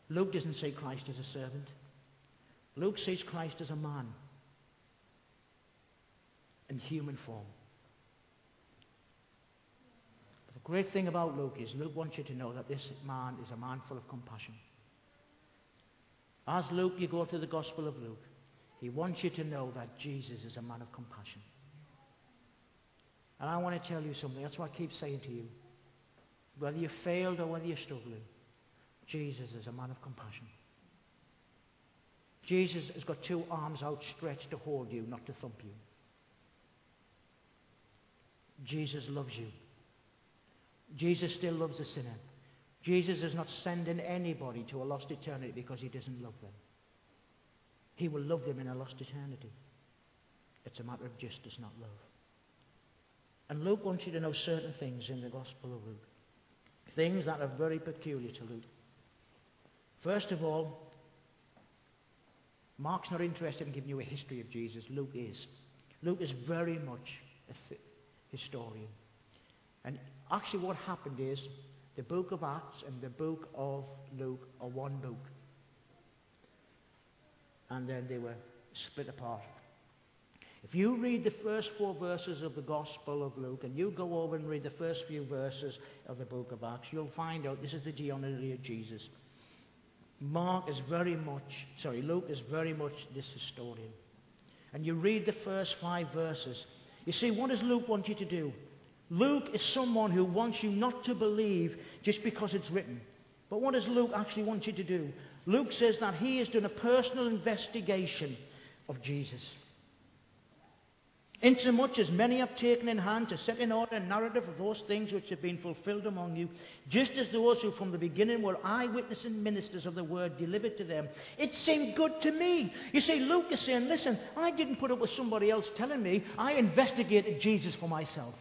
Luke doesn't see Christ as a servant. Luke sees Christ as a man in human form. But the great thing about Luke is Luke wants you to know that this man is a man full of compassion. As Luke, you go through the Gospel of Luke, he wants you to know that Jesus is a man of compassion. And I want to tell you something. That's what I keep saying to you. Whether you failed or whether you're struggling, Jesus is a man of compassion. Jesus has got two arms outstretched to hold you, not to thump you. Jesus loves you. Jesus still loves a sinner. Jesus is not sending anybody to a lost eternity because he doesn't love them. He will love them in a lost eternity. It's a matter of justice, not love. And Luke wants you to know certain things in the Gospel of Luke. Things that are very peculiar to Luke. First of all, Mark's not interested in giving you a history of Jesus. Luke is. Luke is very much a historian. And actually what happened is the book of Acts and the book of Luke are one book. And then they were split apart. If you read the first 4 verses of the Gospel of Luke and you go over and read the first few verses of the book of Acts, you'll find out this is the genealogy of Jesus. Luke is very much this historian. And you read the first 5 verses. You see, what does Luke want you to do? Luke is someone who wants you not to believe just because it's written. But what does Luke actually want you to do? Luke says that he has done a personal investigation of Jesus. Insomuch as many have taken in hand to set in order a narrative of those things which have been fulfilled among you, just as those who from the beginning were eyewitnesses and ministers of the word delivered to them. It seemed good to me. You see, Luke is saying, listen, I didn't put up with somebody else telling me. I investigated Jesus for myself.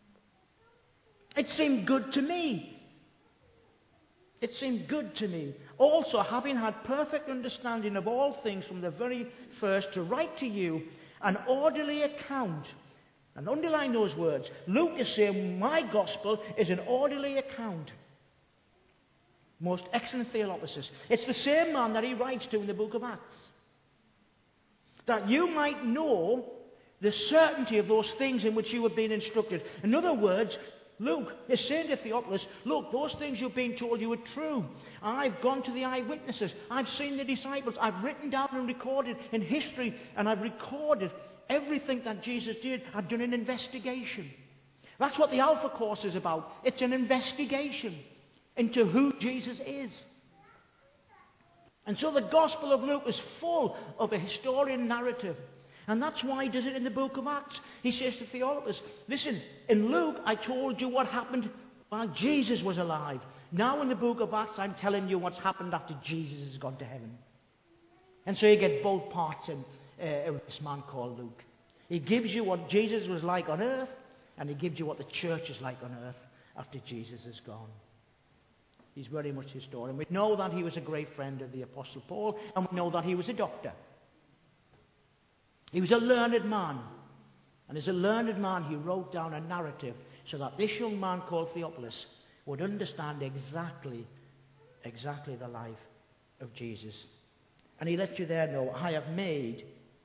It seemed good to me. It seemed good to me. Also, having had perfect understanding of all things from the very first, to write to you an orderly account. And underline those words. Luke is saying, my gospel is an orderly account. Most excellent theolophus. It's the same man that he writes to in the book of Acts. That you might know the certainty of those things in which you have been instructed. In other words, Luke is saying to Theophilus, look, those things you've been told you are true. I've gone to the eyewitnesses. I've seen the disciples. I've written down and recorded in history, and I've recorded everything that Jesus did. I've done an investigation. That's what the Alpha course is about. It's an investigation into who Jesus is. And so the Gospel of Luke is full of a historian narrative. And that's why he does it in the book of Acts. He says to Theophilus, listen, in Luke I told you what happened while Jesus was alive. Now in the book of Acts I'm telling you what's happened after Jesus has gone to heaven. And so you get both parts in this man called Luke. He gives you what Jesus was like on earth, and he gives you what the church is like on earth after Jesus is gone. He's very much historian. We know that he was a great friend of the Apostle Paul, and we know that he was a doctor. He was a learned man. And as a learned man, he wrote down a narrative so that this young man called Theophilus would understand exactly the life of Jesus. And he lets you there know, I have made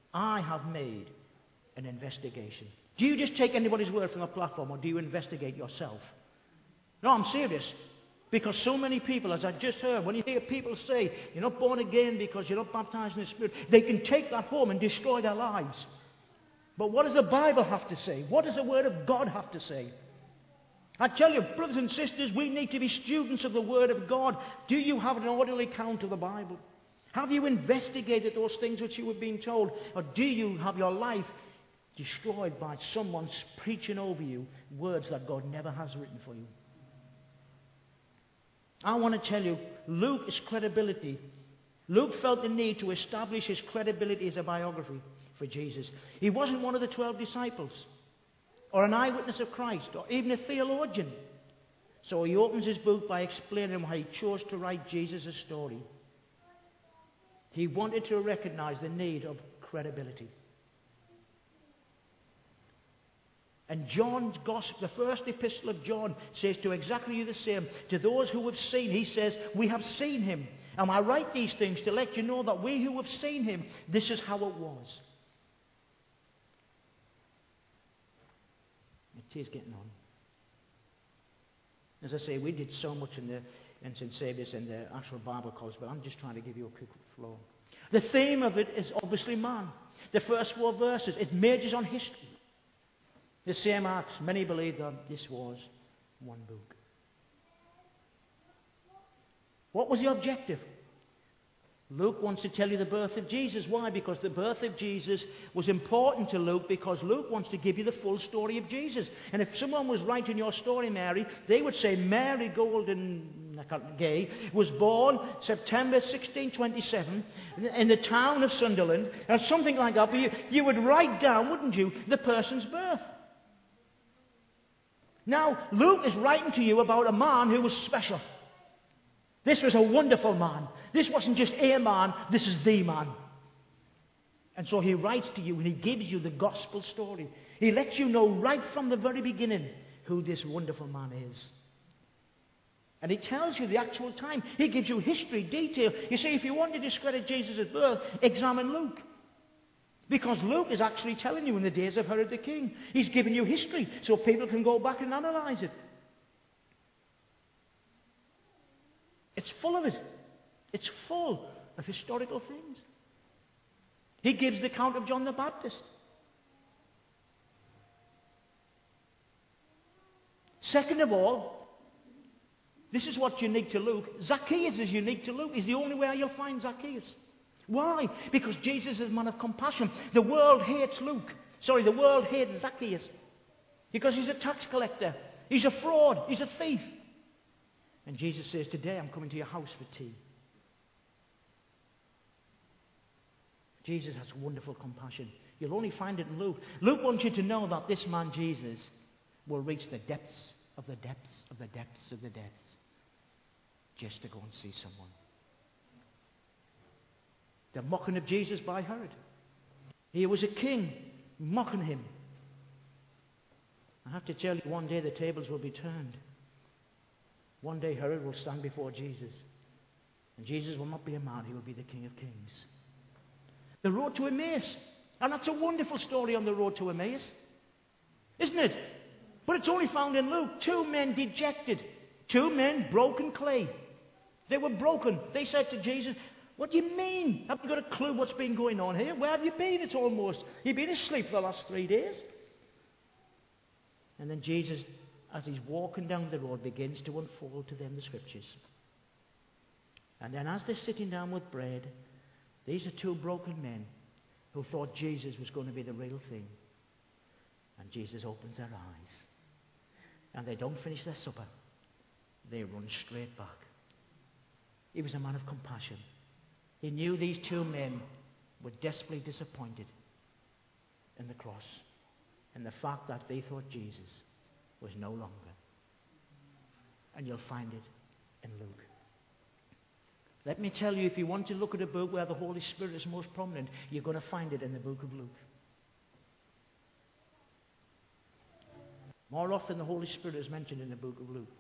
an investigation. Do you just take anybody's word from a platform, or do you investigate yourself? No, I'm serious. Because so many people, as I just heard, when you hear people say, you're not born again because you're not baptized in the Spirit, they can take that home and destroy their lives. But what does the Bible have to say? What does the Word of God have to say? I tell you, brothers and sisters, we need to be students of the Word of God. Do you have an orderly account of the Bible? Have you investigated those things which you have been told? Or do you have your life destroyed by someone preaching over you words that God never has written for you? I want to tell you, Luke's credibility. Luke felt the need to establish his credibility as a biography for Jesus. He wasn't one of the 12 disciples, or an eyewitness of Christ, or even a theologian. So he opens his book by explaining why he chose to write Jesus' story. He wanted to recognize the need of credibility. And John's Gospel, the first epistle of John, says to exactly the same. To those who have seen, he says, we have seen him. And I write these things to let you know that we who have seen him, this is how it was. It is getting on. As I say, we did so much in St. Saviour's and the actual Bible college, but I'm just trying to give you a quick flow. The theme of it is obviously man. The first 4 verses, it majors on history. The same Acts, many believe that this was one book. What was the objective? Luke wants to tell you the birth of Jesus. Why? Because the birth of Jesus was important to Luke, because Luke wants to give you the full story of Jesus. And if someone was writing your story, Mary, they would say Mary Gay was born September 1627 in the town of Sunderland, or something like that. But you would write down, wouldn't you, the person's birth. Now, Luke is writing to you about a man who was special. This was a wonderful man. This wasn't just a man, this is the man. And so he writes to you and he gives you the gospel story. He lets you know right from the very beginning who this wonderful man is. And he tells you the actual time. He gives you history, detail. You see, if you want to discredit Jesus' birth, examine Luke. Because Luke is actually telling you in the days of Herod the king. He's giving you history so people can go back and analyze it. It's full of it. It's full of historical things. He gives the account of John the Baptist. Second of all, this is what's unique to Luke. Zacchaeus is unique to Luke. He's the only way you'll find Zacchaeus. Why? Because Jesus is a man of compassion. The world hates the world hates Zacchaeus. Because he's a tax collector. He's a fraud. He's a thief. And Jesus says, today I'm coming to your house for tea. Jesus has wonderful compassion. You'll only find it in Luke. Luke wants you to know that this man Jesus will reach the depths of the depths of the depths of the depths just to go and see someone. The mocking of Jesus by Herod. He was a king, mocking him. I have to tell you, one day the tables will be turned. One day Herod will stand before Jesus. And Jesus will not be a man, he will be the King of Kings. The road to Emmaus. And that's a wonderful story on the road to Emmaus. Isn't it? But it's only found in Luke. 2 men dejected. 2 men broken clay. They were broken. They said to Jesus, what do you mean? Haven't you got a clue what's been going on here? Where have you been? It's almost, you've been asleep for the last 3 days. And then Jesus, as he's walking down the road, begins to unfold to them the scriptures. And then as they're sitting down with bread, these are 2 broken men who thought Jesus was going to be the real thing. And Jesus opens their eyes. And they don't finish their supper. They run straight back. He was a man of compassion. He knew these 2 men were desperately disappointed in the cross and the fact that they thought Jesus was no longer. And you'll find it in Luke. Let me tell you, if you want to look at a book where the Holy Spirit is most prominent, you're going to find it in the book of Luke. More often the Holy Spirit is mentioned in the book of Luke.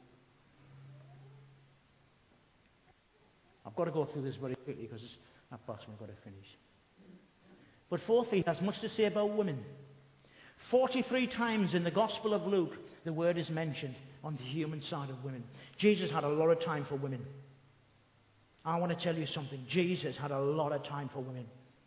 I've got to go through this very quickly because it's not past we've got to finish. But fourthly, he has much to say about women. 43 times in the Gospel of Luke, the word is mentioned on the human side of women. Jesus had a lot of time for women. I want to tell you something. Jesus had a lot of time for women.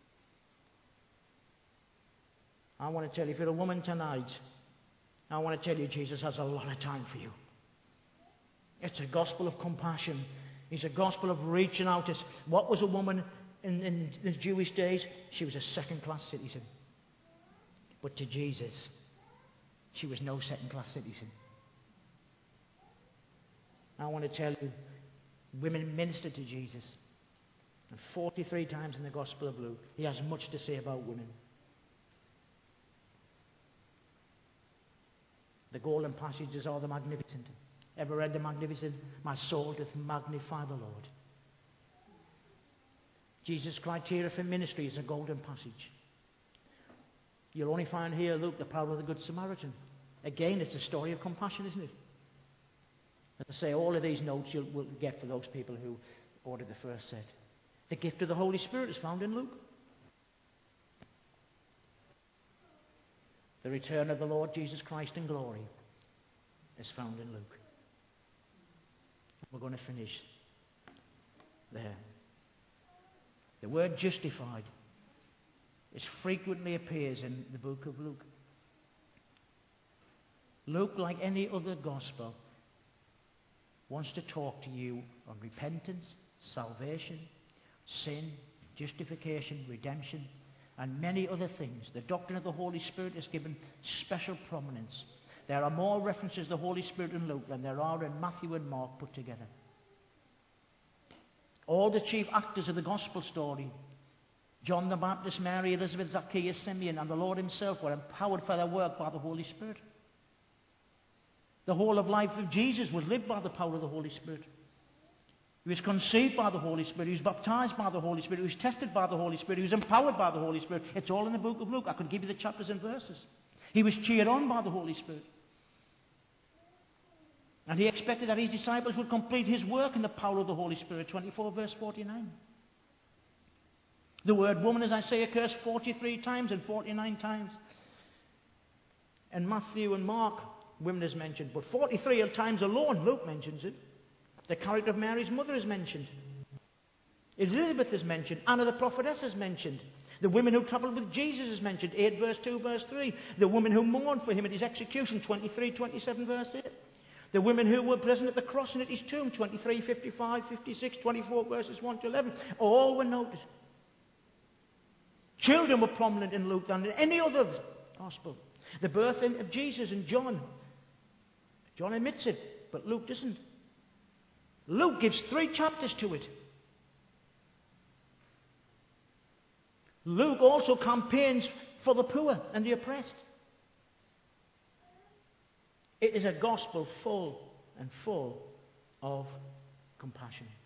I want to tell you, if you're a woman tonight, I want to tell you Jesus has a lot of time for you. It's a gospel of compassion. It's a gospel of reaching out. What was a woman in the Jewish days? She was a second-class citizen. But to Jesus, she was no second-class citizen. I want to tell you, women ministered to Jesus. And 43 times in the Gospel of Luke, he has much to say about women. The golden passages are the magnificent. Ever read the Magnificent? My soul doth magnify the Lord. Jesus' criteria for ministry is a golden passage. You'll only find here, Luke, the parable of the Good Samaritan. Again, it's a story of compassion, isn't it? As I say, all of these notes you'll get for those people who Or did the first said? The gift of the Holy Spirit is found in Luke. The return of the Lord Jesus Christ in glory is found in Luke. We're going to finish there. The word justified, it frequently appears in the book of Luke. Luke, like any other gospel, wants to talk to you on repentance, salvation, sin, justification, redemption, and many other things. The doctrine of the Holy Spirit is given special prominence. There are more references to the Holy Spirit in Luke than there are in Matthew and Mark put together. All the chief actors of the gospel story, John the Baptist, Mary, Elizabeth, Zacchaeus, Simeon, and the Lord himself, were empowered for their work by the Holy Spirit. The whole of life of Jesus was lived by the power of the Holy Spirit. He was conceived by the Holy Spirit. He was baptized by the Holy Spirit. He was tested by the Holy Spirit. He was empowered by the Holy Spirit. It's all in the book of Luke. I could give you the chapters and verses. He was cheered on by the Holy Spirit. And he expected that his disciples would complete his work in the power of the Holy Spirit. 24 verse 49. The word woman, as I say, occurs 43 times and 49 times. In Matthew and Mark, women is mentioned, but 43 times alone Luke mentions it. The character of Mary's mother is mentioned. Elizabeth is mentioned. Anna the prophetess is mentioned. The women who travelled with Jesus is mentioned. 8 verse 2 verse 3. The women who mourned for him at his execution. 23, 27 verse 8. The women who were present at the cross and at his tomb. 23, 55, 56, 24 verses 1 to 11. All were noted. Children were prominent in Luke than in any other gospel. The birth of Jesus in John. John admits it, but Luke doesn't. Luke gives 3 chapters to it. Luke also campaigns for the poor and the oppressed. It is a gospel full of compassion.